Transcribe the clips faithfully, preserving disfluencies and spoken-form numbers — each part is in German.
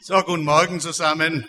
So, guten Morgen zusammen.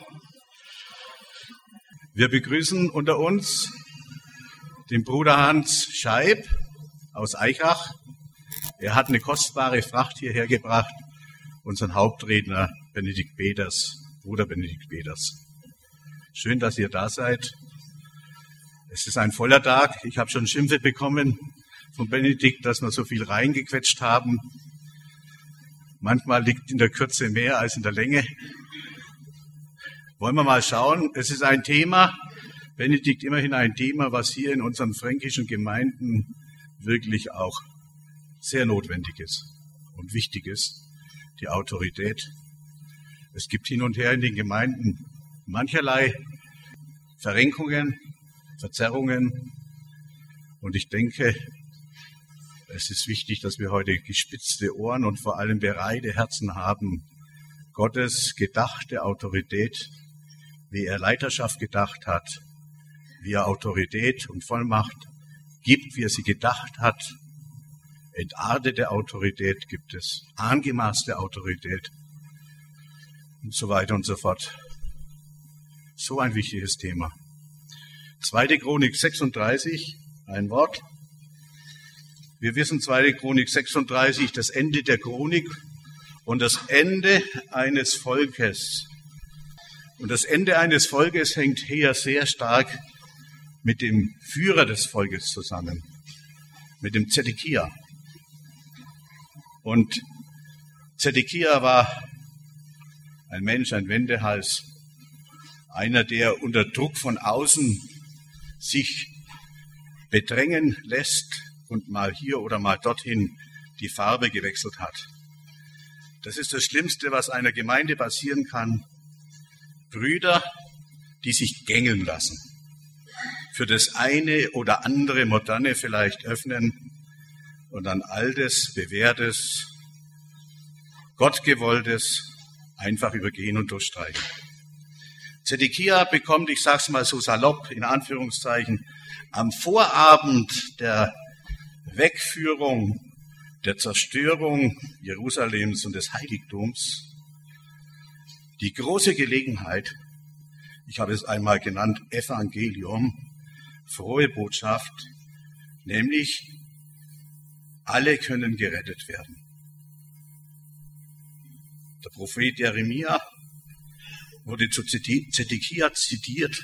Wir begrüßen unter uns den Bruder Hans Scheib aus Aichach. Er hat eine kostbare Fracht hierher gebracht, unseren Hauptredner Benedikt Peters, Bruder Benedikt Peters. Schön, dass ihr da seid. Es ist ein voller Tag. Ich habe schon Schimpfe bekommen von Benedikt, dass wir so viel reingequetscht haben. Manchmal liegt in der Kürze mehr als in der Länge. Wollen wir mal schauen. Es ist ein Thema, Benedikt immerhin ein Thema, was hier in unseren fränkischen Gemeinden wirklich auch sehr notwendig ist und wichtig ist, die Autorität. Es gibt hin und her in den Gemeinden mancherlei Verrenkungen, Verzerrungen. Und ich denke, es ist wichtig, dass wir heute gespitzte Ohren und vor allem bereite Herzen haben, Gottes gedachte Autorität, wie er Leiterschaft gedacht hat, wie er Autorität und Vollmacht gibt, wie er sie gedacht hat. Entartete Autorität gibt es, angemaßte Autorität und so weiter und so fort. So ein wichtiges Thema. Zweite Chronik sechsunddreißig, ein Wort. Wir wissen, zweite Chronik sechsunddreißig, das Ende der Chronik und das Ende eines Volkes. Und das Ende eines Volkes hängt hier sehr stark mit dem Führer des Volkes zusammen, mit dem Zedekia. Und Zedekia war ein Mensch, ein Wendehals, einer, der unter Druck von außen sich bedrängen lässt und mal hier oder mal dorthin die Farbe gewechselt hat. Das ist das Schlimmste, was einer Gemeinde passieren kann. Brüder, die sich gängeln lassen, für das eine oder andere Moderne vielleicht öffnen und dann Altes, Bewährtes, Gottgewolltes einfach übergehen und durchstreichen. Zedekia bekommt, ich sag's mal so salopp, in Anführungszeichen, am Vorabend der Wegführung, der Zerstörung Jerusalems und des Heiligtums die große Gelegenheit, ich habe es einmal genannt, Evangelium, frohe Botschaft, nämlich alle können gerettet werden. Der Prophet Jeremia wurde zu Zedekia zitiert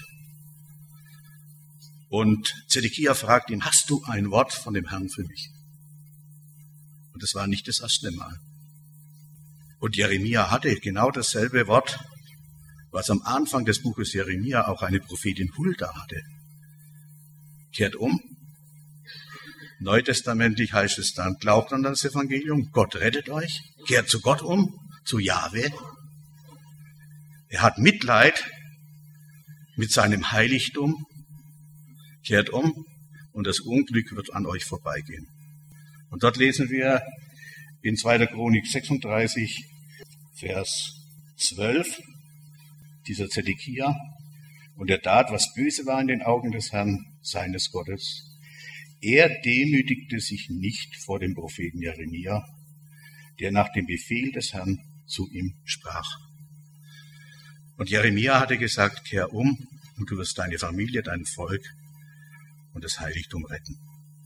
und Zedekia fragt ihn, hast du ein Wort von dem Herrn für mich? Und das war nicht das erste Mal. Und Jeremia hatte genau dasselbe Wort, was am Anfang des Buches Jeremia auch eine Prophetin Hulda hatte. Kehrt um. Neutestamentlich heißt es dann, glaubt an das Evangelium, Gott rettet euch, kehrt zu Gott um, zu Jahwe. Er hat Mitleid mit seinem Heiligtum, kehrt um und das Unglück wird an euch vorbeigehen. Und dort lesen wir in zweite Chronik sechsunddreißig, Vers zwölf, dieser Zedekia, und er tat, was böse war in den Augen des Herrn, seines Gottes. Er demütigte sich nicht vor dem Propheten Jeremia, der nach dem Befehl des Herrn zu ihm sprach. Und Jeremia hatte gesagt, kehr um und du wirst deine Familie, dein Volk und das Heiligtum retten.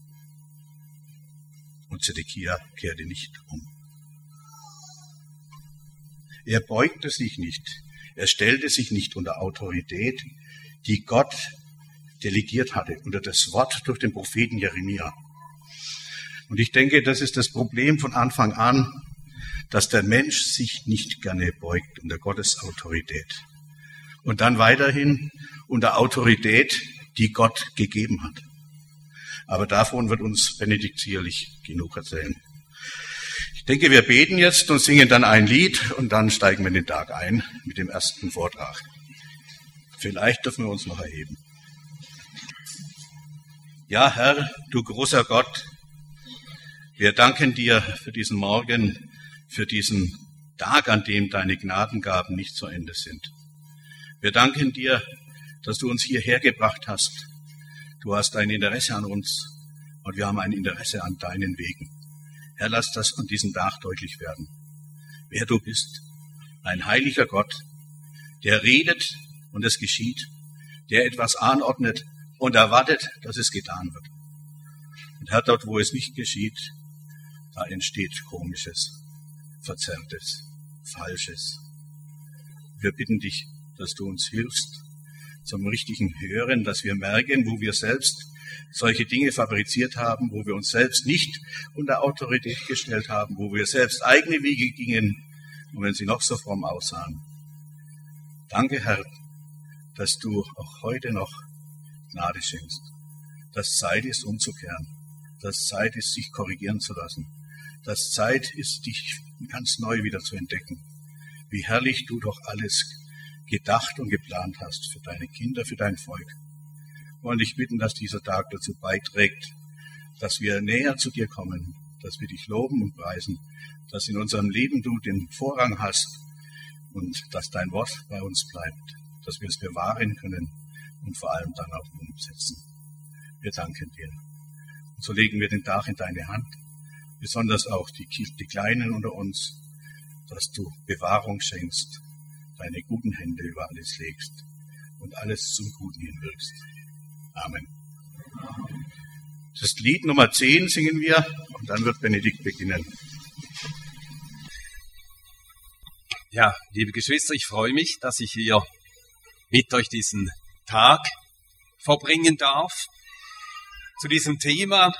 Und Zedekia kehrte nicht um. Er beugte sich nicht. Er stellte sich nicht unter Autorität, die Gott delegiert hatte, unter das Wort durch den Propheten Jeremia. Und ich denke, das ist das Problem von Anfang an, dass der Mensch sich nicht gerne beugt unter Gottes Autorität. Und dann weiterhin unter Autorität, die Gott gegeben hat. Aber davon wird uns Benedikt sicherlich genug erzählen. Ich denke, wir beten jetzt und singen dann ein Lied und dann steigen wir in den Tag ein mit dem ersten Vortrag. Vielleicht dürfen wir uns noch erheben. Ja, Herr, du großer Gott, wir danken dir für diesen Morgen, für diesen Tag, an dem deine Gnadengaben nicht zu Ende sind. Wir danken dir, dass du uns hierher gebracht hast. Du hast ein Interesse an uns und wir haben ein Interesse an deinen Wegen. Herr, lass das an diesem Tag deutlich werden, wer du bist ein heiliger Gott, der redet und es geschieht, der etwas anordnet und erwartet, dass es getan wird. Und Herr, dort, wo es nicht geschieht, da entsteht Komisches, Verzerrtes, Falsches. Wir bitten dich, dass du uns hilfst zum richtigen Hören, dass wir merken, wo wir selbst solche Dinge fabriziert haben, wo wir uns selbst nicht unter Autorität gestellt haben, wo wir selbst eigene Wege gingen, und wenn sie noch so fromm aussahen. Danke, Herr, dass du auch heute noch Gnade schenkst, dass Zeit ist, umzukehren, dass Zeit ist, sich korrigieren zu lassen, dass Zeit ist, dich ganz neu wieder zu entdecken, wie herrlich du doch alles gedacht und geplant hast für deine Kinder, für dein Volk. Wir wollen dich bitten, dass dieser Tag dazu beiträgt, dass wir näher zu dir kommen, dass wir dich loben und preisen, dass in unserem Leben du den Vorrang hast und dass dein Wort bei uns bleibt, dass wir es bewahren können und vor allem dann auch umsetzen. Wir danken dir. Und so legen wir den Tag in deine Hand, besonders auch die, die Kleinen unter uns, dass du Bewahrung schenkst, deine guten Hände über alles legst und alles zum Guten hinwirkst. Amen. Das Lied Nummer zehn singen wir und dann wird Benedikt beginnen. Ja, liebe Geschwister, ich freue mich, dass ich hier mit euch diesen Tag verbringen darf. Zu diesem Thema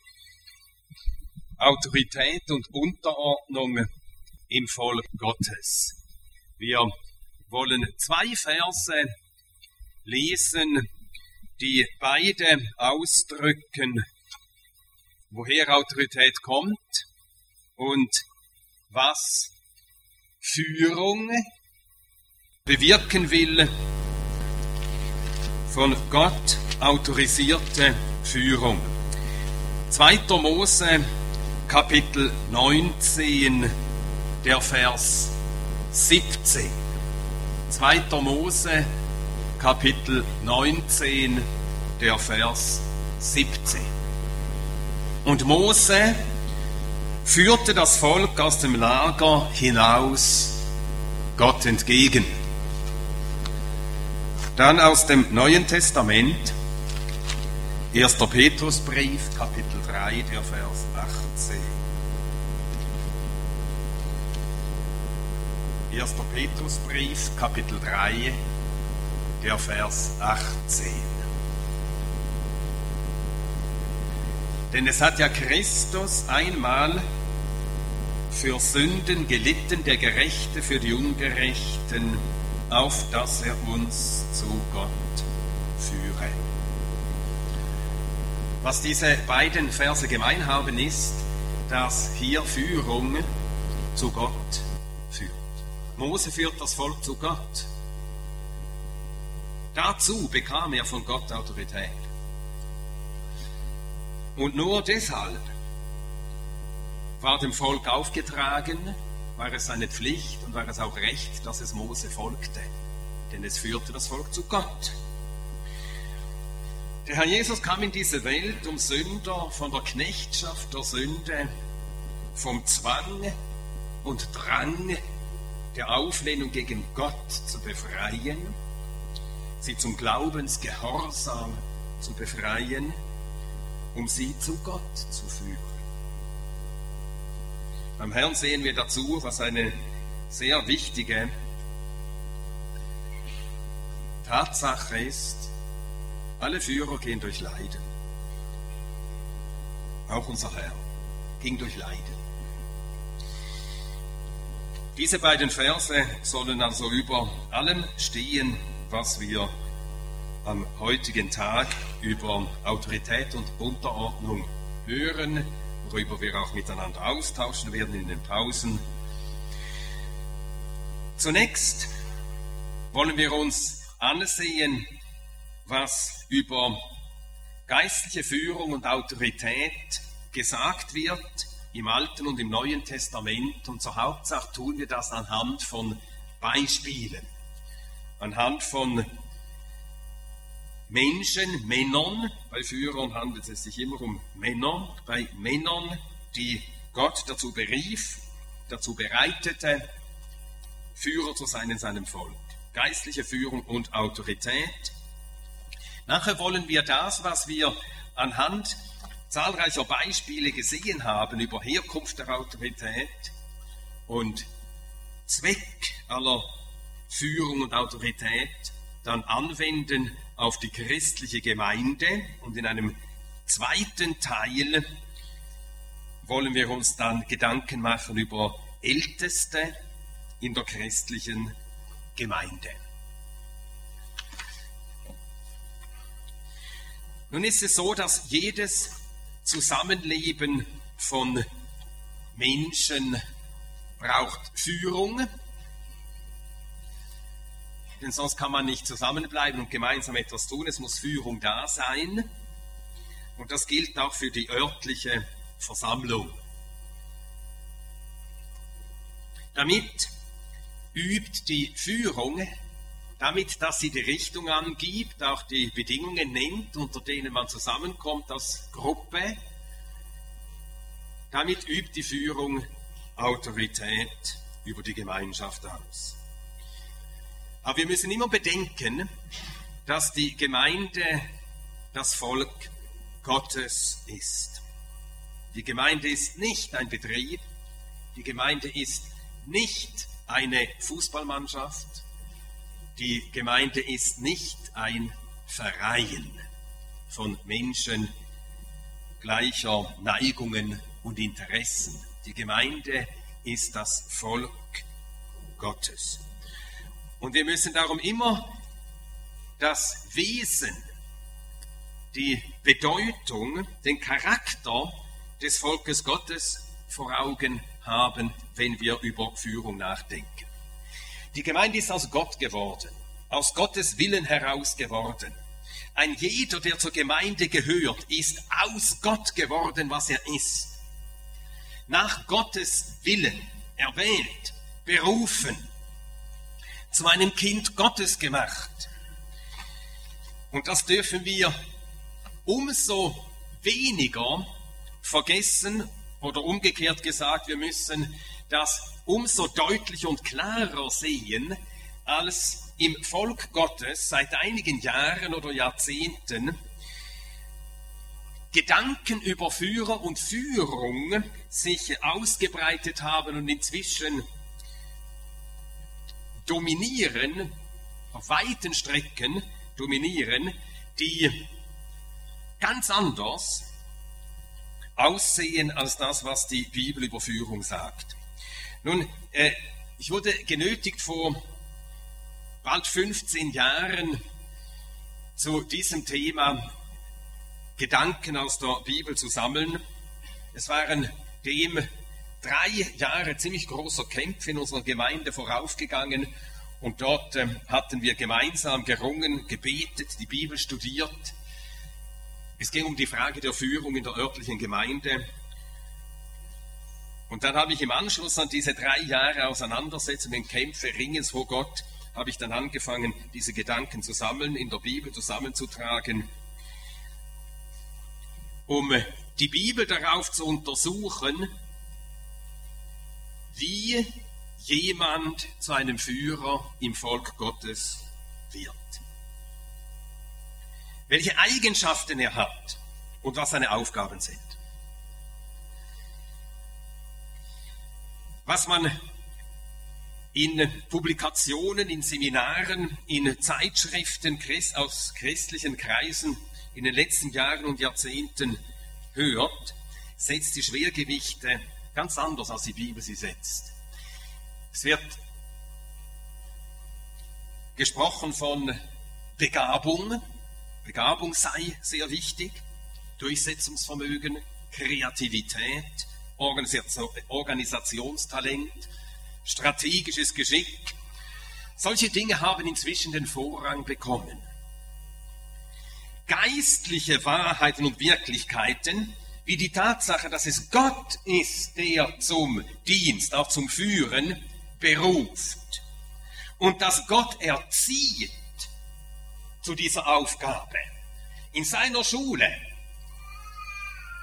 Autorität und Unterordnung im Volk Gottes. Wir wollen zwei Verse lesen, die beide ausdrücken, woher Autorität kommt und was Führung bewirken will, von Gott autorisierte Führung. zweiter Mose, Kapitel neunzehn, der Vers siebzehn. zweiter Mose, Kapitel neunzehn, der Vers siebzehn. Und Mose führte das Volk aus dem Lager hinaus, Gott entgegen. Dann aus dem Neuen Testament, erster Petrusbrief, Kapitel drei, der Vers achtzehn. erster Petrusbrief, Kapitel drei, der Vers achtzehn. Denn es hat ja Christus einmal für Sünden gelitten, der Gerechte für die Ungerechten, auf dass er uns zu Gott führe. Was diese beiden Verse gemein haben, ist, dass hier Führung zu Gott führt. Mose führt das Volk zu Gott. Dazu bekam er von Gott Autorität. Und nur deshalb war dem Volk aufgetragen, war es seine Pflicht und war es auch recht, dass es Mose folgte. Denn es führte das Volk zu Gott. Der Herr Jesus kam in diese Welt, um Sünder von der Knechtschaft der Sünde, vom Zwang und Drang der Auflehnung gegen Gott zu befreien, sie zum Glaubensgehorsam zu befreien, um sie zu Gott zu führen. Beim Herrn sehen wir dazu, was eine sehr wichtige Tatsache ist: alle Führer gehen durch Leiden. Auch unser Herr ging durch Leiden. Diese beiden Verse sollen also über allem stehen, was wir am heutigen Tag über Autorität und Unterordnung hören, worüber wir auch miteinander austauschen werden in den Pausen. Zunächst wollen wir uns ansehen, was über geistliche Führung und Autorität gesagt wird im Alten und im Neuen Testament. Und zur Hauptsache tun wir das anhand von Beispielen, anhand von Menschen, Männern. Bei Führern handelt es sich immer um Männer, bei Männern, die Gott dazu berief, dazu bereitete, Führer zu sein in seinem Volk. Geistliche Führung und Autorität. Nachher wollen wir das, was wir anhand zahlreicher Beispiele gesehen haben über Herkunft der Autorität und Zweck aller Führung und Autorität, dann anwenden auf die christliche Gemeinde. Und in einem zweiten Teil wollen wir uns dann Gedanken machen über Älteste in der christlichen Gemeinde. Nun ist es so, dass jedes Zusammenleben von Menschen braucht Führung, denn sonst kann man nicht zusammenbleiben und gemeinsam etwas tun. Es muss Führung da sein und das gilt auch für die örtliche Versammlung. Damit übt die Führung, damit, dass sie die Richtung angibt, auch die Bedingungen nennt, unter denen man zusammenkommt als Gruppe. Damit übt die Führung Autorität über die Gemeinschaft aus. Aber wir müssen immer bedenken, dass die Gemeinde das Volk Gottes ist. Die Gemeinde ist nicht ein Betrieb, die Gemeinde ist nicht eine Fußballmannschaft, die Gemeinde ist nicht ein Verein von Menschen gleicher Neigungen und Interessen. Die Gemeinde ist das Volk Gottes. Und wir müssen darum immer das Wesen, die Bedeutung, den Charakter des Volkes Gottes vor Augen haben, wenn wir über Führung nachdenken. Die Gemeinde ist aus Gott geworden, aus Gottes Willen heraus geworden. Ein jeder, der zur Gemeinde gehört, ist aus Gott geworden, was er ist. Nach Gottes Willen erwählt, berufen, zu einem Kind Gottes gemacht. Und das dürfen wir umso weniger vergessen oder umgekehrt gesagt, wir müssen das umso deutlicher und klarer sehen, als im Volk Gottes seit einigen Jahren oder Jahrzehnten Gedanken über Führer und Führung sich ausgebreitet haben und inzwischen dominieren, auf weiten Strecken dominieren, die ganz anders aussehen als das, was die Bibel über Führung sagt. Nun, äh, ich wurde genötigt vor bald fünfzehn Jahren zu diesem Thema Gedanken aus der Bibel zu sammeln. Es waren dem drei Jahre ziemlich großer Kämpfe in unserer Gemeinde voraufgegangen und dort äh, hatten wir gemeinsam gerungen, gebetet, die Bibel studiert. Es ging um die Frage der Führung in der örtlichen Gemeinde. Und dann habe ich im Anschluss an diese drei Jahre Auseinandersetzungen, Kämpfe, Ringens vor Gott, habe ich dann angefangen, diese Gedanken zu sammeln, in der Bibel zusammenzutragen, um die Bibel darauf zu untersuchen, wie jemand zu einem Führer im Volk Gottes wird. Welche Eigenschaften er hat und was seine Aufgaben sind. Was man in Publikationen, in Seminaren, in Zeitschriften aus christlichen Kreisen in den letzten Jahren und Jahrzehnten hört, setzt die Schwergewichte ganz anders, als die Bibel sie setzt. Es wird gesprochen von Begabung. Begabung sei sehr wichtig, Durchsetzungsvermögen, Kreativität, Organisationstalent, strategisches Geschick. Solche Dinge haben inzwischen den Vorrang bekommen. Geistliche Wahrheiten und Wirklichkeiten, wie die Tatsache, dass es Gott ist, der zum Dienst, auch zum Führen beruft und dass Gott erzieht zu dieser Aufgabe in seiner Schule,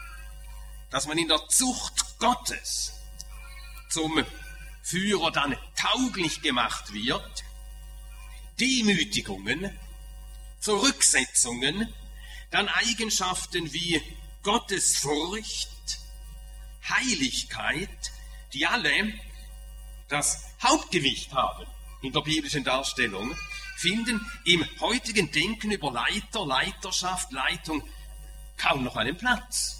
dass man in der Zucht Gottes zum Führer dann tauglich gemacht wird, Demütigungen, Zurücksetzungen, dann Eigenschaften wie Gottesfurcht, Heiligkeit, die alle das Hauptgewicht haben in der biblischen Darstellung, finden im heutigen Denken über Leiter, Leiterschaft, Leitung kaum noch einen Platz.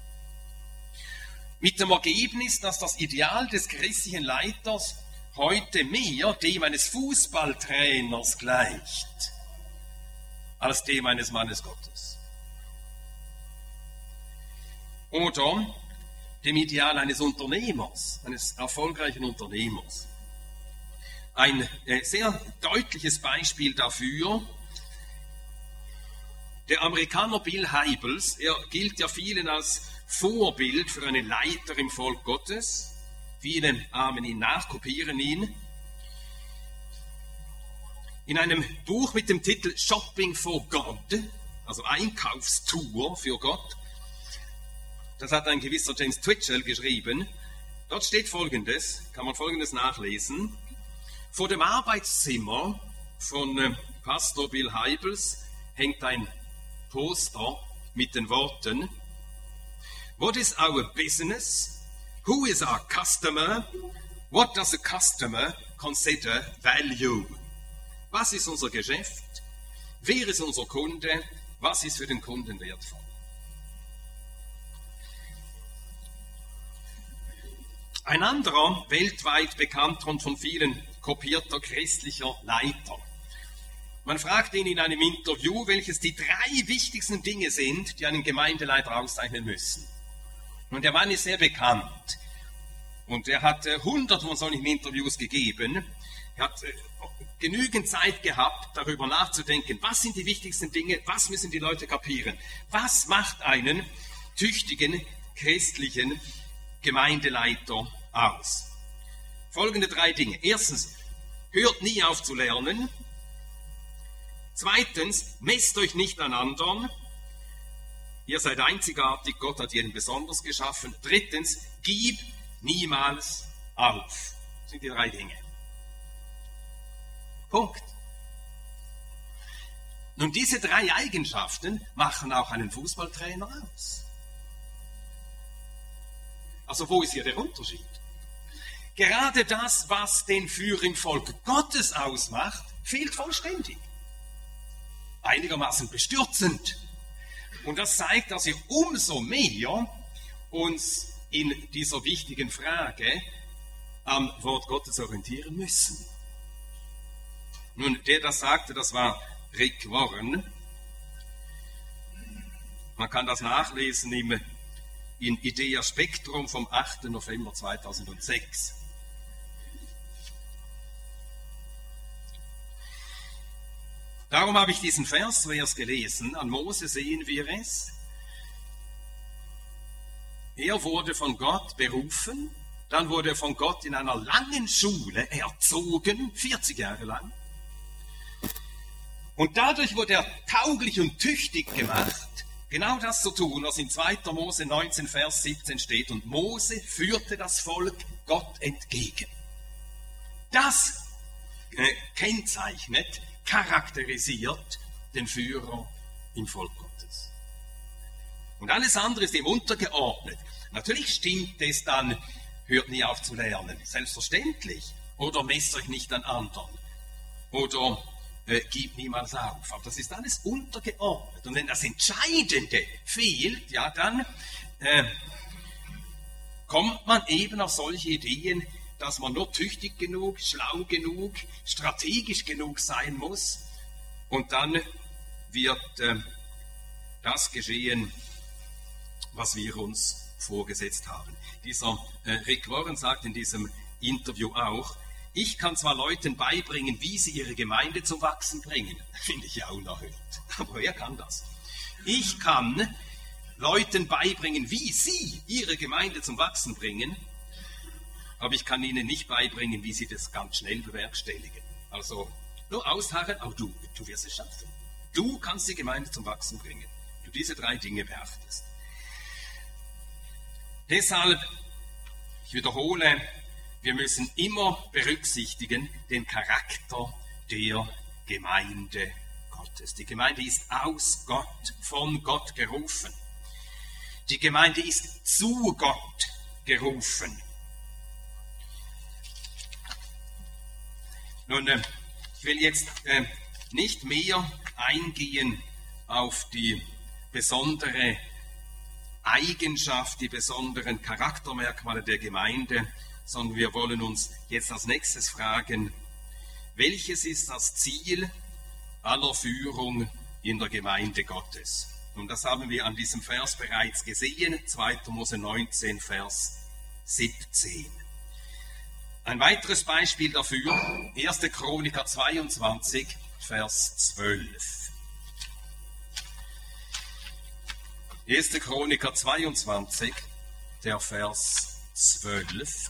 Mit dem Ergebnis, dass das Ideal des christlichen Leiters heute mehr dem eines Fußballtrainers gleicht, als dem eines Mannes Gottes. Oder dem Ideal eines Unternehmers, eines erfolgreichen Unternehmers. Ein äh, sehr deutliches Beispiel dafür, der Amerikaner Bill Hybels, er gilt ja vielen als Vorbild für einen Leiter im Volk Gottes. Viele ahmen ihn nach, kopieren ihn. In einem Buch mit dem Titel Shopping for God, also Einkaufstour für Gott, das hat ein gewisser James Twitchell geschrieben. Dort steht Folgendes, kann man Folgendes nachlesen. Vor dem Arbeitszimmer von äh, Pastor Bill Hybels hängt ein Poster mit den Worten: What is our business? Who is our customer? What does a customer consider value? Was ist unser Geschäft? Wer ist unser Kunde? Was ist für den Kunden wertvoll? Ein anderer, weltweit bekannter und von vielen kopierter christlicher Leiter. Man fragt ihn in einem Interview, welches die drei wichtigsten Dinge sind, die einen Gemeindeleiter auszeichnen müssen. Und der Mann ist sehr bekannt. Und er hat äh, hunderte von solchen Interviews gegeben. Er hat äh, genügend Zeit gehabt, darüber nachzudenken, was sind die wichtigsten Dinge, was müssen die Leute kapieren. Was macht einen tüchtigen christlichen Gemeindeleiter aus? Folgende drei Dinge. Erstens, hört nie auf zu lernen. Zweitens, messt euch nicht an anderen. Ihr seid einzigartig, Gott hat jeden besonders geschaffen. Drittens, gib niemals auf. Das sind die drei Dinge. Punkt. Nun, diese drei Eigenschaften machen auch einen Fußballtrainer aus. Also wo ist hier der Unterschied? Gerade das, was den Führer im Volk Gottes ausmacht, fehlt vollständig. Einigermaßen bestürzend. Und das zeigt, dass wir umso mehr uns in dieser wichtigen Frage am Wort Gottes orientieren müssen. Nun, der das sagte, das war Rick Warren. Man kann das nachlesen im, in Idea Spektrum vom achten November zweitausendsechs. Darum habe ich diesen Vers zuerst gelesen. An Mose sehen wir es. Er wurde von Gott berufen, dann wurde er von Gott in einer langen Schule erzogen, vierzig Jahre lang. Und dadurch wurde er tauglich und tüchtig gemacht, genau das zu tun, was in zweiter Mose neunzehn, Vers siebzehn steht. Und Mose führte das Volk Gott entgegen. Das äh, kennzeichnet, charakterisiert den Führer im Volk Gottes. Und alles andere ist ihm untergeordnet. Natürlich stimmt es dann, hört nie auf zu lernen, selbstverständlich. Oder messt euch nicht an anderen. Oder äh, gibt niemals auf. Aber das ist alles untergeordnet. Und wenn das Entscheidende fehlt, ja, dann äh, kommt man eben auf solche Ideen, dass man nur tüchtig genug, schlau genug, strategisch genug sein muss. Und dann wird äh, das geschehen, was wir uns vorgesetzt haben. Dieser äh, Rick Warren sagt in diesem Interview auch, ich kann zwar Leuten beibringen, wie sie ihre Gemeinde zum Wachsen bringen. Finde ich ja unerhört. Aber wer kann das? Ich kann Leuten beibringen, wie sie ihre Gemeinde zum Wachsen bringen, aber ich kann ihnen nicht beibringen, wie sie das ganz schnell bewerkstelligen. Also nur ausharren, auch du, du wirst es schaffen. Du kannst die Gemeinde zum Wachsen bringen, wenn du diese drei Dinge beachtest. Deshalb, ich wiederhole, wir müssen immer berücksichtigen den Charakter der Gemeinde Gottes. Die Gemeinde ist aus Gott, von Gott gerufen. Die Gemeinde ist zu Gott gerufen. Nun, äh, ich will jetzt äh, nicht mehr eingehen auf die besondere Eigenschaft, die besonderen Charaktermerkmale der Gemeinde, sondern wir wollen uns jetzt als nächstes fragen, welches ist das Ziel aller Führung in der Gemeinde Gottes? Und das haben wir an diesem Vers bereits gesehen, zweiter Mose neunzehn, Vers siebzehn. Ein weiteres Beispiel dafür, erster Chroniker zweiundzwanzig, Vers zwölf. erster Chroniker zweiundzwanzig, der Vers zwölf.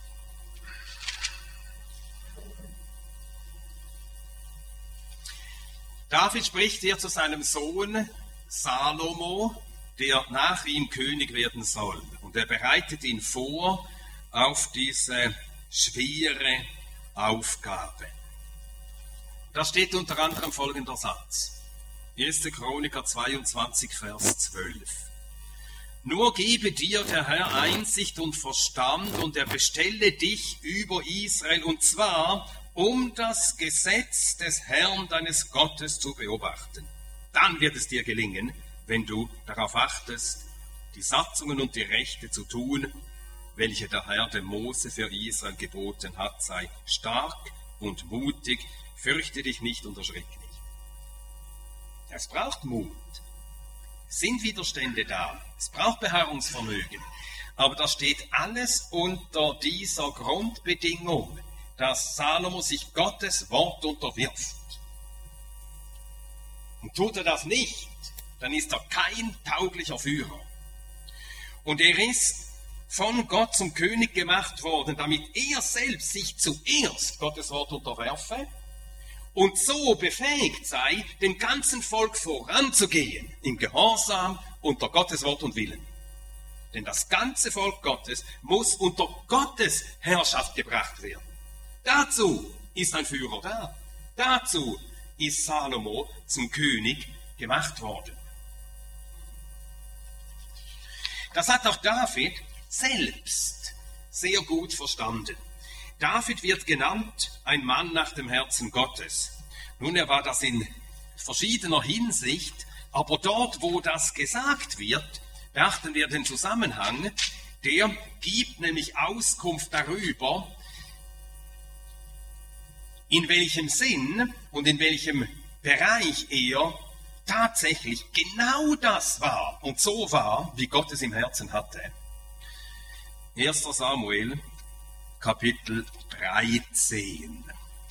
David spricht hier zu seinem Sohn Salomo, der nach ihm König werden soll. Und er bereitet ihn vor auf diese schwere Aufgabe. Da steht unter anderem folgender Satz. erster Chroniker zweiundzwanzig, Vers zwölf. Nur gebe dir der Herr Einsicht und Verstand und er bestelle dich über Israel, und zwar um das Gesetz des Herrn deines Gottes zu beobachten. Dann wird es dir gelingen, wenn du darauf achtest, die Satzungen und die Rechte zu tun, welche der Herr dem Mose für Israel geboten hat. Sei stark und mutig, fürchte dich nicht und erschrick nicht. Es braucht Mut. Es sind Widerstände da. Es braucht Beharrungsvermögen. Aber das steht alles unter dieser Grundbedingung, dass Salomo sich Gottes Wort unterwirft. Und tut er das nicht, dann ist er kein tauglicher Führer. Und er ist von Gott zum König gemacht worden, damit er selbst sich zuerst Gottes Wort unterwerfe und so befähigt sei, dem ganzen Volk voranzugehen, im Gehorsam unter Gottes Wort und Willen. Denn das ganze Volk Gottes muss unter Gottes Herrschaft gebracht werden. Dazu ist ein Führer da. Dazu ist Salomo zum König gemacht worden. Das hat auch David selbst sehr gut verstanden. David wird genannt ein Mann nach dem Herzen Gottes. Nun, er war das in verschiedener Hinsicht, aber dort, wo das gesagt wird, beachten wir den Zusammenhang, der gibt nämlich Auskunft darüber, in welchem Sinn und in welchem Bereich er tatsächlich genau das war und so war, wie Gott es im Herzen hatte. erster Samuel, Kapitel dreizehn.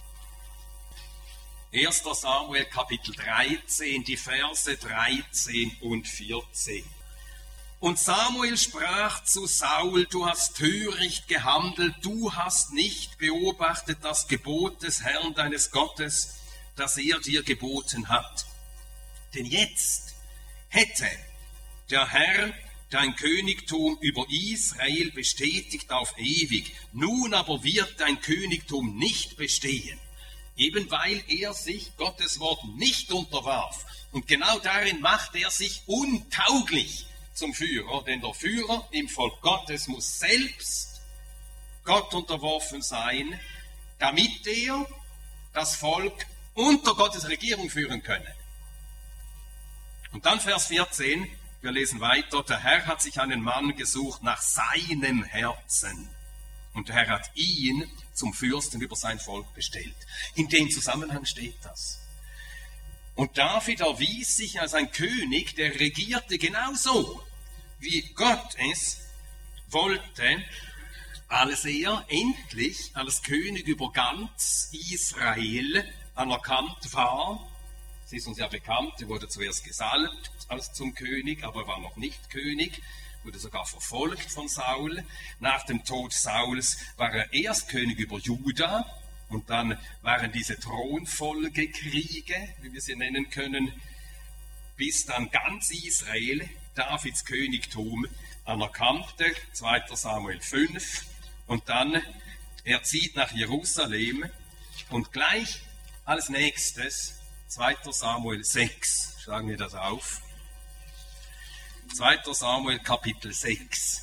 erster Samuel, Kapitel dreizehn, die Verse dreizehn und vierzehn. Und Samuel sprach zu Saul, du hast töricht gehandelt, du hast nicht beobachtet das Gebot des Herrn deines Gottes, das er dir geboten hat. Denn jetzt hätte der Herr dein Königtum über Israel bestätigt auf ewig. Nun aber wird dein Königtum nicht bestehen, eben weil er sich Gottes Wort nicht unterwarf. Und genau darin macht er sich untauglich zum Führer, denn der Führer im Volk Gottes muss selbst Gott unterworfen sein, damit er das Volk unter Gottes Regierung führen könne. Und dann Vers vierzehn, wir lesen weiter, der Herr hat sich einen Mann gesucht nach seinem Herzen und der Herr hat ihn zum Fürsten über sein Volk bestellt. In dem Zusammenhang steht das. Und David erwies sich als ein König, der regierte genauso, wie Gott es wollte, als er endlich als König über ganz Israel anerkannt war. Es ist uns ja bekannt, er wurde zuerst gesalbt als zum König, aber er war noch nicht König, wurde sogar verfolgt von Saul. Nach dem Tod Sauls war er erst König über Juda und dann waren diese Thronfolgekriege, wie wir sie nennen können, bis dann ganz Israel Davids Königtum anerkannte, zweiter Samuel fünf, und dann er zieht nach Jerusalem und gleich als nächstes zweiter Samuel sechs, schlagen wir das auf. zweiter Samuel Kapitel sechs.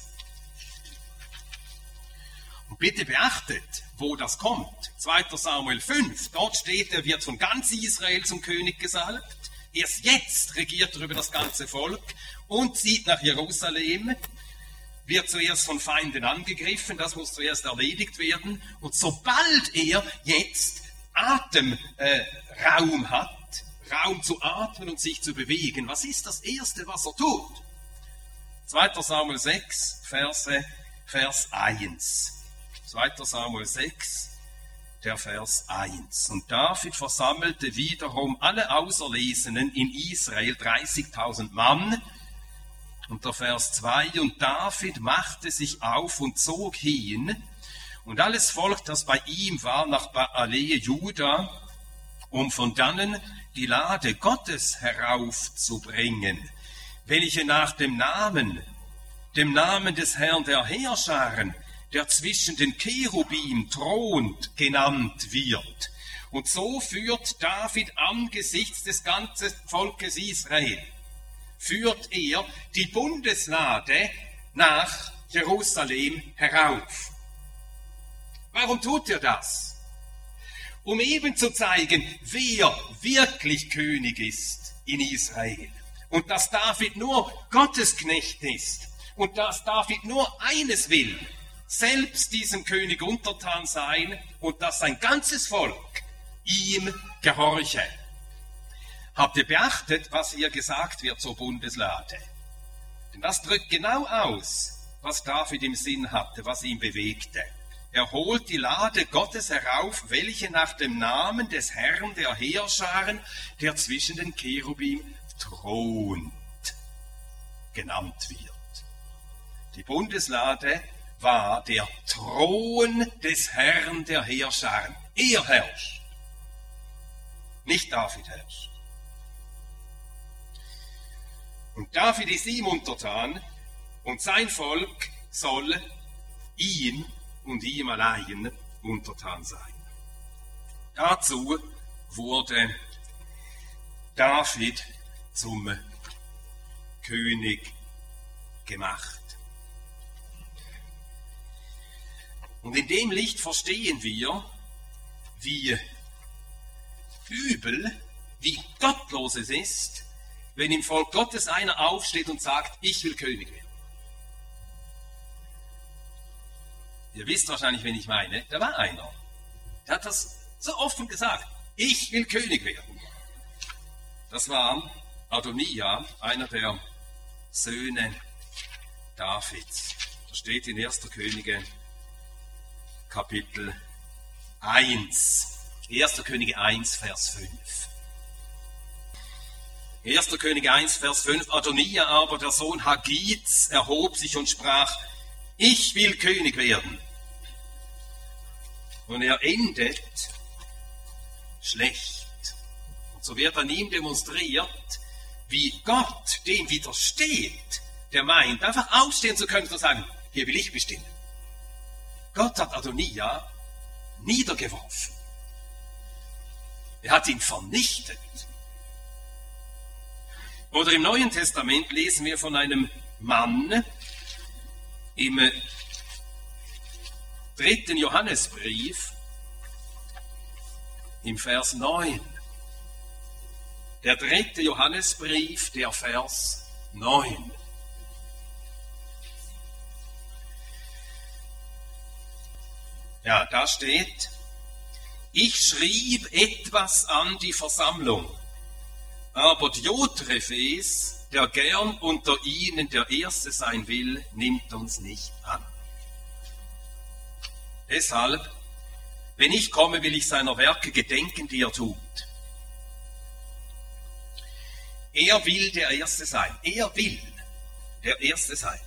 Und bitte beachtet, wo das kommt. zweiter Samuel fünf, dort steht, er wird von ganz Israel zum König gesalbt. Erst jetzt regiert er über das ganze Volk und zieht nach Jerusalem, wird zuerst von Feinden angegriffen, das muss zuerst erledigt werden. Und sobald er jetzt Atemraum äh, hat, Raum zu atmen und sich zu bewegen, was ist das Erste, was er tut? zweiter Samuel sechs, Verse, Vers eins. zweiter Samuel sechs, der Vers eins. Und David versammelte wiederum alle Auserlesenen in Israel, dreißigtausend Mann. Und der Vers zwei, und David machte sich auf und zog hin, und alles Volk, das bei ihm war, nach Baale Juda, um von dannen die Lade Gottes heraufzubringen, welche nach dem Namen, dem Namen des Herrn der Heerscharen, der zwischen den Cherubim thront, genannt wird. Und so führt David angesichts des ganzen Volkes Israel, führt er die Bundeslade nach Jerusalem herauf. Warum tut er das? Um eben zu zeigen, wer wirklich König ist in Israel. Und dass David nur Gottesknecht ist. Und dass David nur eines will, selbst diesem König untertan sein und dass sein ganzes Volk ihm gehorche. Habt ihr beachtet, was hier gesagt wird zur Bundeslade? Denn das drückt genau aus, was David im Sinn hatte, was ihn bewegte. Er holt die Lade Gottes herauf, welche nach dem Namen des Herrn der Heerscharen, der zwischen den Cherubim thront, genannt wird. Die Bundeslade war der Thron des Herrn der Heerscharen. Er herrscht, nicht David herrscht. Und David ist ihm untertan und sein Volk soll ihm und ihm allein untertan sein. Dazu wurde David zum König gemacht. Und in dem Licht verstehen wir, wie übel, wie gottlos es ist, wenn im Volk Gottes einer aufsteht und sagt, ich will König werden. Ihr wisst wahrscheinlich, wen ich meine. Da war einer. Der hat das so offen gesagt. Ich will König werden. Das war Adonia, einer der Söhne Davids. Das steht in erster Könige Kapitel eins. erster Könige eins, Vers fünf. erster Könige eins, Vers fünf. Adonia aber, der Sohn Hagits, erhob sich und sprach, ich will König werden. Und er endet schlecht. Und so wird an ihm demonstriert, wie Gott dem widersteht, der meint, einfach aufstehen zu können und zu sagen, hier will ich bestimmen. Gott hat Adonia niedergeworfen. Er hat ihn vernichtet. Oder im Neuen Testament lesen wir von einem Mann im dritten Johannesbrief, im Vers neun. Der dritte Johannesbrief, der Vers neun. Ja, da steht, ich schrieb etwas an die Versammlung, aber Diotrephes, der gern unter ihnen der Erste sein will, nimmt uns nicht an. Deshalb, wenn ich komme, will ich seiner Werke gedenken, die er tut. Er will der Erste sein. Er will der Erste sein.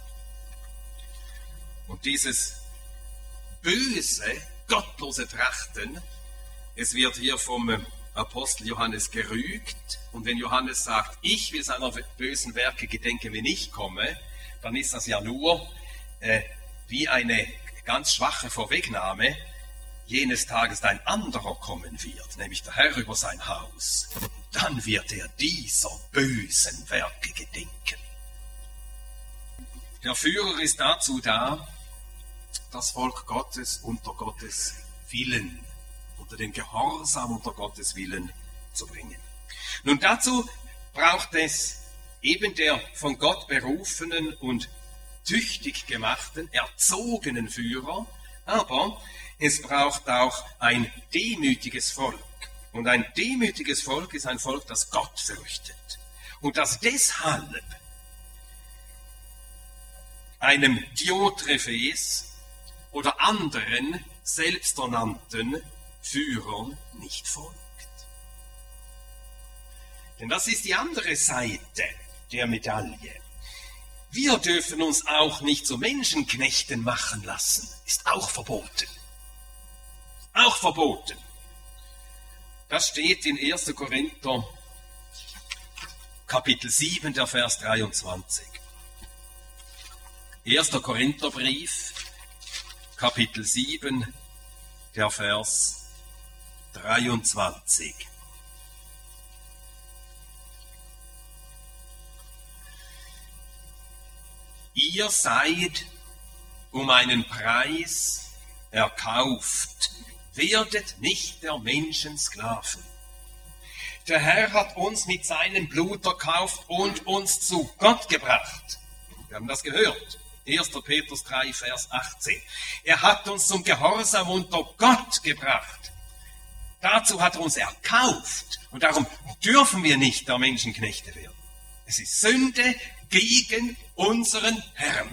Und dieses böse, gottlose Trachten, es wird hier vom Apostel Johannes gerügt. Und wenn Johannes sagt, ich will seiner bösen Werke gedenken, wenn ich komme, dann ist das ja nur äh, wie eine ganz schwache Vorwegnahme, jenes Tages ein anderer kommen wird, nämlich der Herr über sein Haus, dann wird er dieser bösen Werke gedenken. Der Führer ist dazu da, das Volk Gottes unter Gottes Willen, unter den Gehorsam unter Gottes Willen zu bringen. Nun dazu braucht es eben der von Gott berufenen und tüchtig gemachten, erzogenen Führer, aber es braucht auch ein demütiges Volk. Und ein demütiges Volk ist ein Volk, das Gott fürchtet. Und das deshalb einem Diotrephes oder anderen selbsternannten Führern nicht folgt. Denn das ist die andere Seite der Medaille. Wir dürfen uns auch nicht zu Menschenknechten machen lassen. Ist auch verboten. Auch verboten. Das steht in erster Korinther Kapitel sieben, der Vers dreiundzwanzig. erster Korintherbrief, Kapitel sieben, der Vers dreiundzwanzig. Ihr seid um einen Preis erkauft, werdet nicht der Menschen Sklaven. Der Herr hat uns mit seinem Blut erkauft und uns zu Gott gebracht. Wir haben das gehört. erster Petrus drei, Vers achtzehn. Er hat uns zum Gehorsam unter Gott gebracht. Dazu hat er uns erkauft. Und darum dürfen wir nicht der Menschenknechte werden. Es ist Sünde gegen unseren Herrn.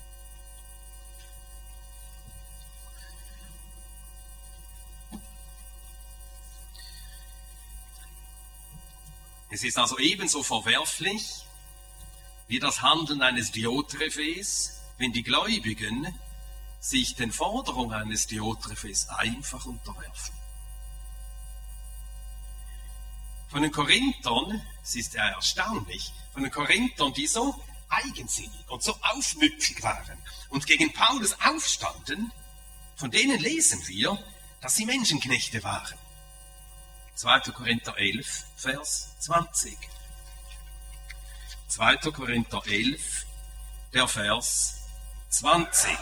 Es ist also ebenso verwerflich wie das Handeln eines Diotrephes, wenn die Gläubigen sich den Forderungen eines Diotrephes einfach unterwerfen. Von den Korinthern, es ist ja erstaunlich, von den Korinthern, die so eigensinnig und so aufmüpfig waren und gegen Paulus aufstanden, von denen lesen wir, dass sie Menschenknechte waren. zweiter Korinther elf, Vers zwanzig. zweiter Korinther elf, der Vers zwanzig.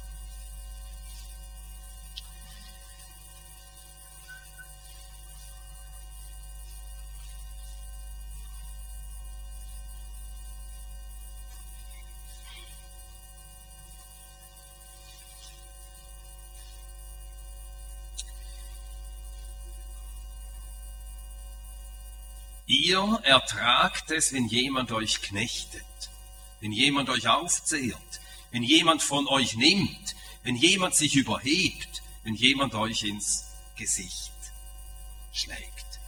Ihr ertragt es, wenn jemand euch knechtet, wenn jemand euch aufzehrt, wenn jemand von euch nimmt, wenn jemand sich überhebt, wenn jemand euch ins Gesicht schlägt.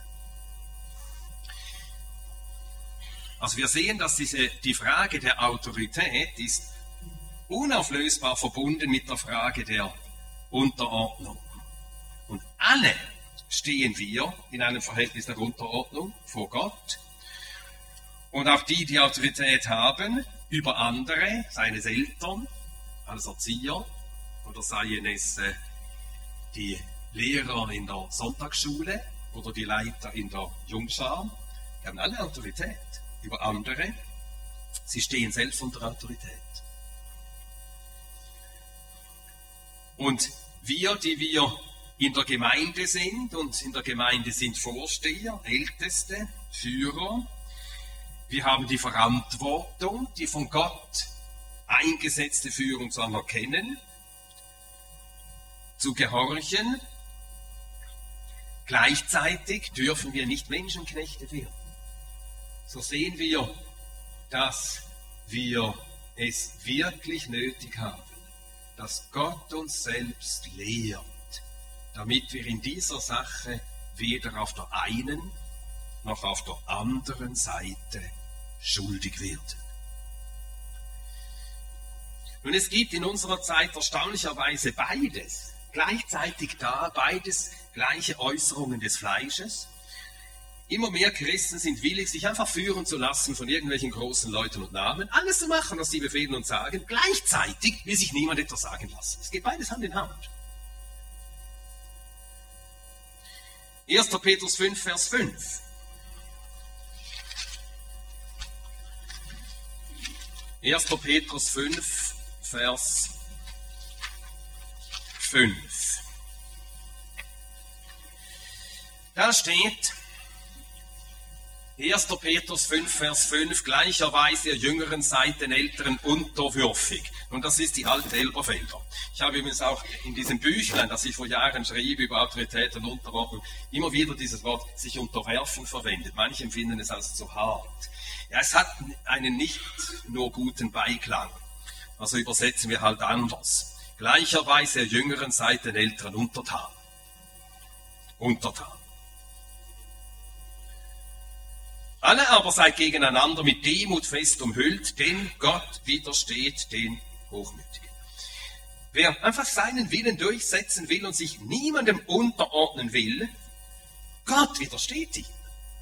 Also wir sehen, dass diese, die Frage der Autorität ist unauflösbar verbunden mit der Frage der Unterordnung. Und alle stehen wir in einem Verhältnis der Unterordnung vor Gott. Und auch die, die Autorität haben über andere, seien es Eltern, als Erzieher, oder seien es äh, die Lehrer in der Sonntagsschule oder die Leiter in der Jungschar, die haben alle Autorität über andere. Sie stehen selbst unter Autorität. Und wir, die wir in der Gemeinde sind, und in der Gemeinde sind Vorsteher, Älteste, Führer. Wir haben die Verantwortung, die von Gott eingesetzte Führung zu anerkennen, zu gehorchen. Gleichzeitig dürfen wir nicht Menschenknechte werden. So sehen wir, dass wir es wirklich nötig haben, dass Gott uns selbst lehrt, damit wir in dieser Sache weder auf der einen noch auf der anderen Seite schuldig werden. Nun, es gibt in unserer Zeit erstaunlicherweise beides, gleichzeitig da, beides gleiche Äußerungen des Fleisches. Immer mehr Christen sind willig, sich einfach führen zu lassen von irgendwelchen großen Leuten und Namen, alles zu machen, was sie befehlen und sagen. Gleichzeitig will sich niemand etwas sagen lassen. Es geht beides Hand in Hand. erster Petrus fünf, Vers fünf. erster Petrus fünf, Vers fünf. Da steht, erster Petrus fünf, Vers fünf, gleicherweise ihr Jüngeren seid den Älteren unterwürfig. Und das ist die alte Elberfelder. Ich habe übrigens auch in diesem Büchlein, das ich vor Jahren schrieb über Autorität und Unterordnung, immer wieder dieses Wort sich unterwerfen verwendet. Manche empfinden es als zu hart. Ja, es hat einen nicht nur guten Beiklang. Also übersetzen wir halt anders. Gleicherweise ihr Jüngeren seid den Älteren untertan. Untertan. Alle aber seid gegeneinander mit Demut fest umhüllt, denn Gott widersteht den Hochmütigen. Wer einfach seinen Willen durchsetzen will und sich niemandem unterordnen will, Gott widersteht ihm.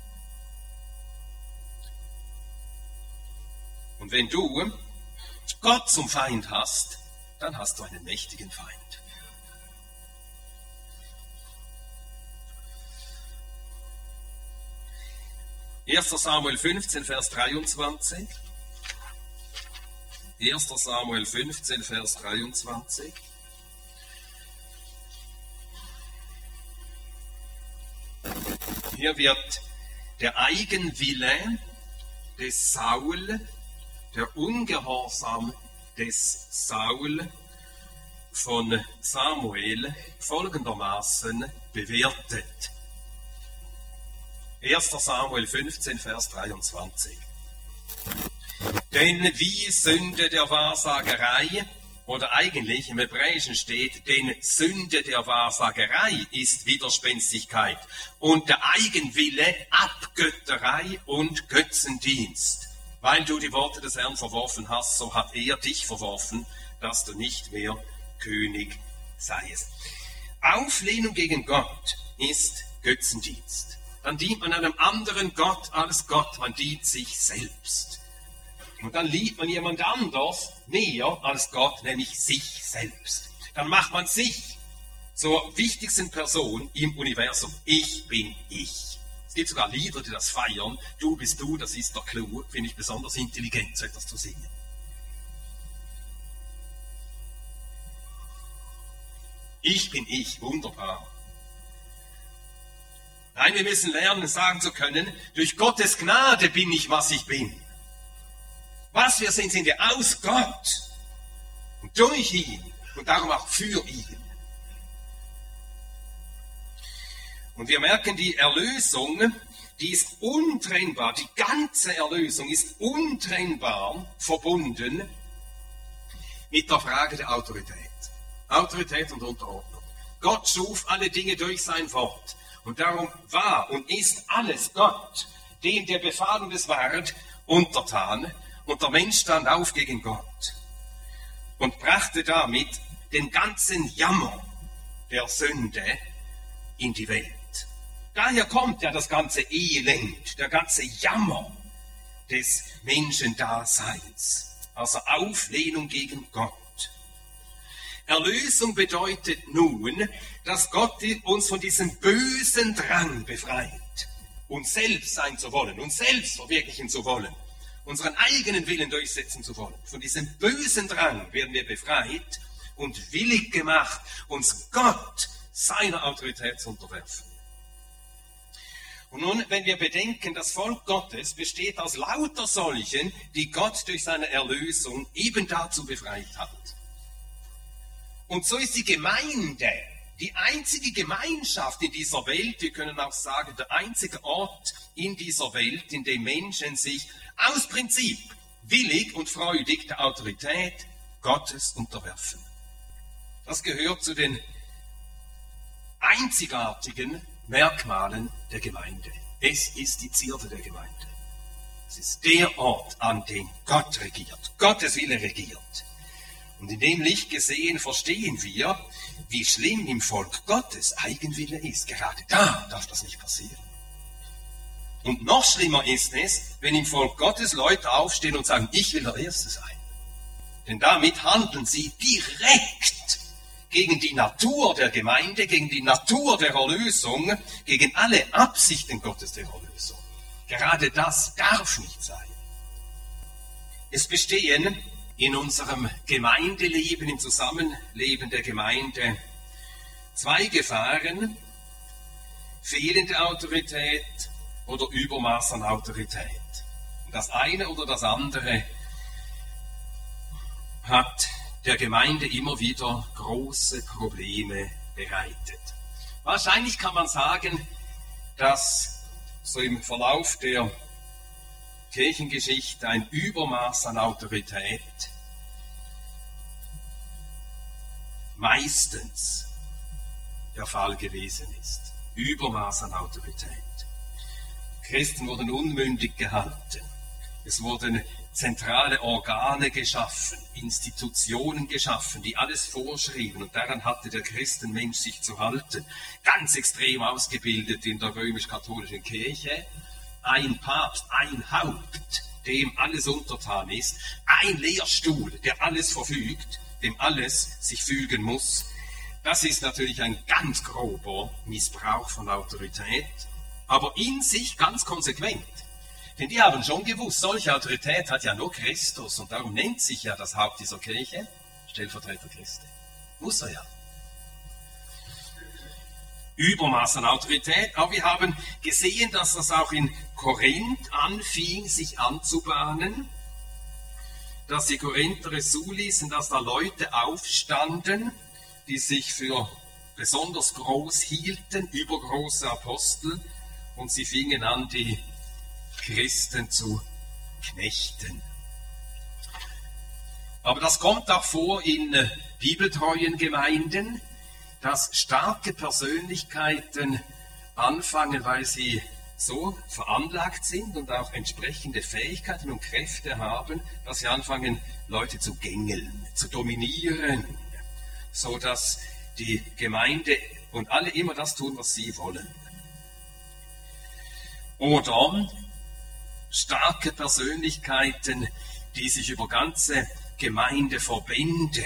Und wenn du Gott zum Feind hast, dann hast du einen mächtigen Feind. erster Samuel fünfzehn, Vers dreiundzwanzig. erster Samuel fünfzehn, Vers dreiundzwanzig. Hier wird der Eigenwille des Saul, der Ungehorsam des Saul von Samuel folgendermaßen bewertet. erster Samuel fünfzehn, Vers dreiundzwanzig. Denn wie Sünde der Wahrsagerei, oder eigentlich im Hebräischen steht, denn Sünde der Wahrsagerei ist Widerspenstigkeit und der Eigenwille Abgötterei und Götzendienst. Weil du die Worte des Herrn verworfen hast, so hat er dich verworfen, dass du nicht mehr König seiest. Auflehnung gegen Gott ist Götzendienst. Dann dient man einem anderen Gott als Gott, man dient sich selbst. Und dann liebt man jemand anders mehr als Gott, nämlich sich selbst. Dann macht man sich zur wichtigsten Person im Universum. Ich bin ich. Es gibt sogar Lieder, die das feiern. Du bist du, das ist der Clou. Finde ich besonders intelligent, so etwas zu singen. Ich bin ich, wunderbar. Nein, wir müssen lernen, sagen zu können, durch Gottes Gnade bin ich, was ich bin. Was wir sind, sind wir aus Gott und durch ihn und darum auch für ihn. Und wir merken, die Erlösung, die ist untrennbar, die ganze Erlösung ist untrennbar verbunden mit der Frage der Autorität. Autorität und Unterordnung. Gott schuf alle Dinge durch sein Wort. Und darum war und ist alles Gott, dem der befahl und es ward, untertan. Und der Mensch stand auf gegen Gott und brachte damit den ganzen Jammer der Sünde in die Welt. Daher kommt ja das ganze Elend, der ganze Jammer des Menschendaseins, also Auflehnung gegen Gott. Erlösung bedeutet nun, dass Gott uns von diesem bösen Drang befreit, uns selbst sein zu wollen, uns selbst verwirklichen zu wollen, unseren eigenen Willen durchsetzen zu wollen. Von diesem bösen Drang werden wir befreit und willig gemacht, uns Gott seiner Autorität zu unterwerfen. Und nun, wenn wir bedenken, das Volk Gottes besteht aus lauter solchen, die Gott durch seine Erlösung eben dazu befreit hat. Und so ist die Gemeinde die einzige Gemeinschaft in dieser Welt, wir können auch sagen, der einzige Ort in dieser Welt, in dem Menschen sich aus Prinzip willig und freudig der Autorität Gottes unterwerfen. Das gehört zu den einzigartigen Merkmalen der Gemeinde. Es ist die Zierde der Gemeinde. Es ist der Ort, an dem Gott regiert, Gottes Wille regiert. Und in dem Licht gesehen verstehen wir, wie schlimm im Volk Gottes Eigenwille ist. Gerade da darf das nicht passieren. Und noch schlimmer ist es, wenn im Volk Gottes Leute aufstehen und sagen, ich will der Erste sein. Denn damit handeln sie direkt gegen die Natur der Gemeinde, gegen die Natur der Erlösung, gegen alle Absichten Gottes der Erlösung. Gerade das darf nicht sein. Es bestehen in unserem Gemeindeleben, im Zusammenleben der Gemeinde zwei Gefahren: fehlende Autorität oder Übermaß an Autorität. Das eine oder das andere hat der Gemeinde immer wieder große Probleme bereitet. Wahrscheinlich kann man sagen, dass so im Verlauf der Kirchengeschichte ein Übermaß an Autorität meistens der Fall gewesen ist. Übermaß an Autorität. Christen wurden unmündig gehalten. Es wurden zentrale Organe geschaffen, Institutionen geschaffen, die alles vorschrieben, und daran hatte der Christenmensch sich zu halten. Ganz extrem ausgebildet in der römisch-katholischen Kirche. Ein Papst, ein Haupt, dem alles untertan ist. Ein Lehrstuhl, der alles verfügt, dem alles sich fügen muss. Das ist natürlich ein ganz grober Missbrauch von Autorität, aber in sich ganz konsequent. Denn die haben schon gewusst, solche Autorität hat ja nur Christus, und darum nennt sich ja das Haupt dieser Kirche Stellvertreter Christi. Muss er ja. Übermaß an Autorität, aber wir haben gesehen, dass das auch in Korinth anfing, sich anzubahnen, dass die Korinther es zuließen, dass da Leute aufstanden, die sich für besonders groß hielten, übergroße Apostel, und sie fingen an, die Christen zu knechten. Aber das kommt auch vor in äh, bibeltreuen Gemeinden, dass starke Persönlichkeiten anfangen, weil sie so veranlagt sind und auch entsprechende Fähigkeiten und Kräfte haben, dass sie anfangen, Leute zu gängeln, zu dominieren, so dass die Gemeinde und alle immer das tun, was sie wollen. Oder starke Persönlichkeiten, die sich über ganze Gemeindeverbände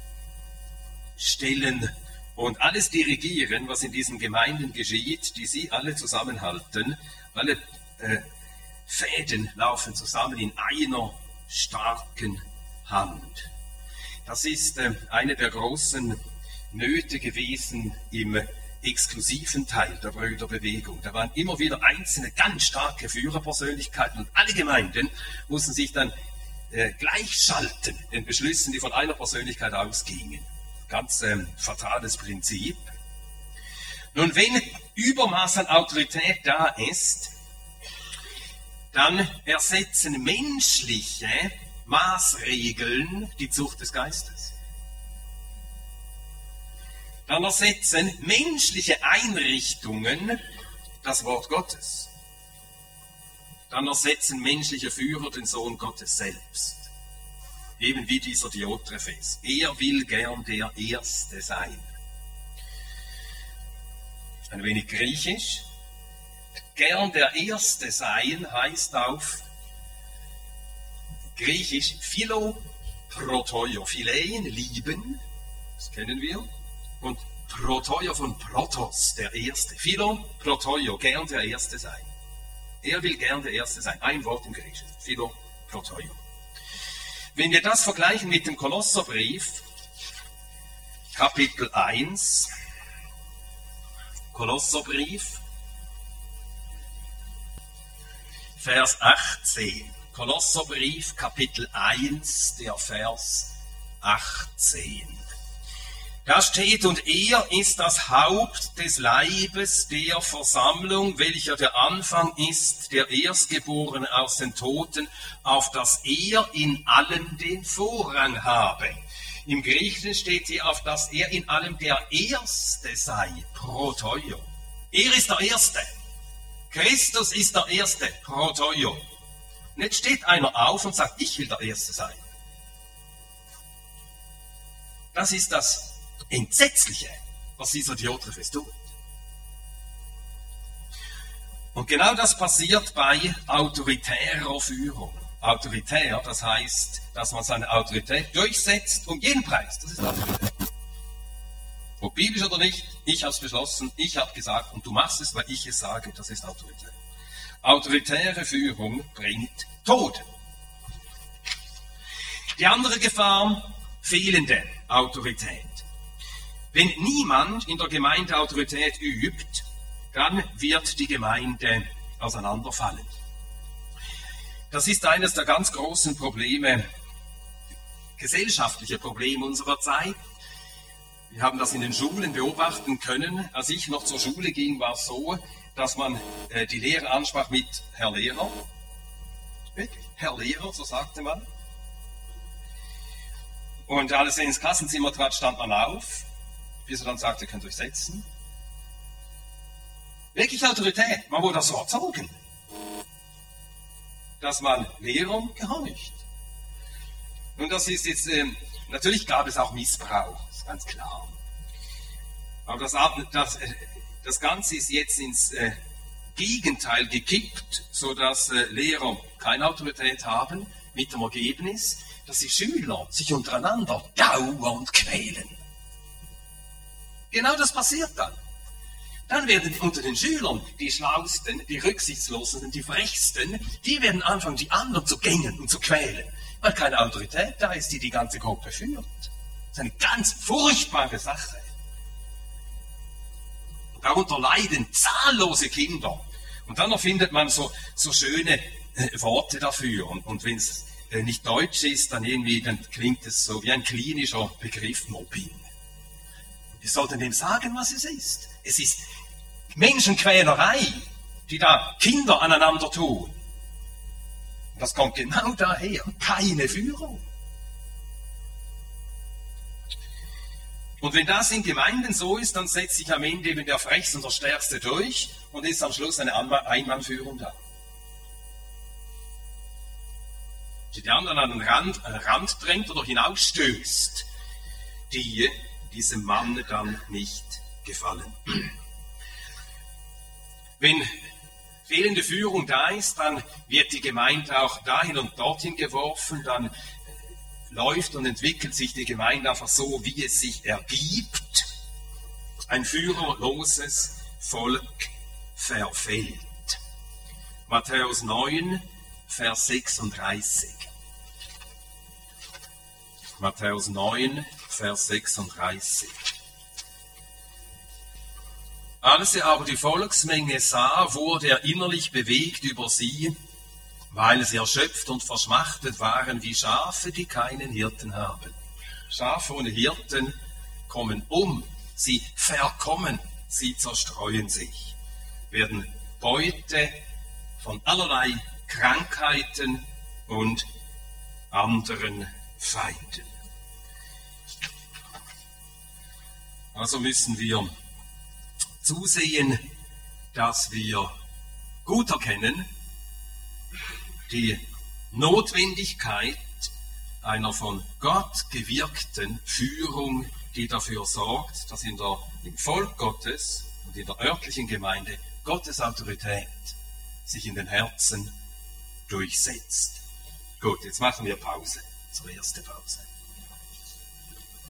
stellen und alles dirigieren, was in diesen Gemeinden geschieht, die sie alle zusammenhalten. Alle äh, Fäden laufen zusammen in einer starken Hand. Das ist äh, eine der großen Nöte gewesen im exklusiven Teil der Brüderbewegung. Da waren immer wieder einzelne ganz starke Führerpersönlichkeiten, und alle Gemeinden mussten sich dann äh, gleichschalten den Beschlüssen, die von einer Persönlichkeit ausgingen. Ganz ähm, fatales Prinzip. Nun, wenn Übermaß an Autorität da ist, dann ersetzen menschliche Maßregeln die Zucht des Geistes. Dann ersetzen menschliche Einrichtungen das Wort Gottes. Dann ersetzen menschliche Führer den Sohn Gottes selbst. Eben wie dieser Diotrephes. Er will gern der Erste sein. Ein wenig griechisch. Gern der Erste sein heißt auf griechisch philo protoio. Philein, lieben, das kennen wir. Und protoio von protos, der Erste. Philo protoio, gern der Erste sein. Er will gern der Erste sein. Ein Wort im Griechischen. Philo protoio. Wenn wir das vergleichen mit dem Kolosserbrief, Kapitel eins, Kolosserbrief, Vers achtzehn. Kolosserbrief, Kapitel eins, der Vers achtzehn. Da steht: Und er ist das Haupt des Leibes der Versammlung, welcher der Anfang ist, der Erstgeborene aus den Toten, auf dass er in allem den Vorrang habe. Im Griechischen steht hier, auf dass er in allem der Erste sei, protoio. Er ist der Erste. Christus ist der Erste, protoio. Und jetzt steht einer auf und sagt, ich will der Erste sein. Das ist das Entsetzliche, was dieser Diotrephes tut. Und genau das passiert bei autoritärer Führung. Autoritär, das heißt, dass man seine Autorität durchsetzt um jeden Preis. Das ist Autorität. Ob biblisch oder nicht, ich habe es beschlossen, ich habe gesagt und du machst es, weil ich es sage, das ist autoritär. Autoritäre Führung bringt Tod. Die andere Gefahr, fehlende Autorität. Wenn niemand in der Gemeinde Autorität übt, dann wird die Gemeinde auseinanderfallen. Das ist eines der ganz großen Probleme, gesellschaftliche Probleme unserer Zeit. Wir haben das in den Schulen beobachten können. Als ich noch zur Schule ging, war es so, dass man äh, die Lehrer ansprach mit Herr Lehrer. Wirklich? Herr Lehrer, so sagte man. Und als er ins Klassenzimmer trat, stand man auf, bis er dann sagte, ihr könnt euch setzen. Wirklich Autorität, man wurde das so erzogen, dass man Lehrern gehorcht. Und das ist jetzt, äh, natürlich gab es auch Missbrauch, ist ganz klar. Aber das, das, das Ganze ist jetzt ins äh, Gegenteil gekippt, sodass äh, Lehrer keine Autorität haben, mit dem Ergebnis, dass die Schüler sich untereinander dauernd quälen. Genau das passiert dann. Dann werden unter den Schülern die Schlausten, die Rücksichtslosen, die Frechsten, die werden anfangen, die anderen zu gängen und zu quälen, weil keine Autorität da ist, die die ganze Gruppe führt. Das ist eine ganz furchtbare Sache. Darunter leiden zahllose Kinder. Und dann findet man so, so schöne äh, Worte dafür. Und, und wenn es äh, nicht Deutsch ist, dann irgendwie, dann klingt es so wie ein klinischer Begriff Mobbing. Wir sollten dem sagen, was es ist. Es ist Menschenquälerei, die da Kinder aneinander tun. Und das kommt genau daher. Keine Führung. Und wenn das in Gemeinden so ist, dann setzt sich am Ende eben der Frechste und der Stärkste durch und ist am Schluss eine Einmannführung da. Die die anderen an den Rand, an den Rand drängt oder hinausstößt, die diesem Mann dann nicht gefallen. Wenn fehlende Führung da ist, dann wird die Gemeinde auch dahin und dorthin geworfen, dann läuft und entwickelt sich die Gemeinde einfach so, wie es sich ergibt. Ein führerloses Volk verfällt. Matthäus neun, Vers sechsunddreißig. Matthäus neun, Vers sechsunddreißig. Als er aber die Volksmenge sah, wurde er innerlich bewegt über sie, weil sie erschöpft und verschmachtet waren wie Schafe, die keinen Hirten haben. Schafe ohne Hirten kommen um, sie verkommen, sie zerstreuen sich, werden Beute von allerlei Krankheiten und anderen Feinden. Also müssen wir zusehen, dass wir gut erkennen, die Notwendigkeit einer von Gott gewirkten Führung, die dafür sorgt, dass in der, im Volk Gottes und in der örtlichen Gemeinde Gottes Autorität sich in den Herzen durchsetzt. Gut, jetzt machen wir Pause, unsere erste Pause.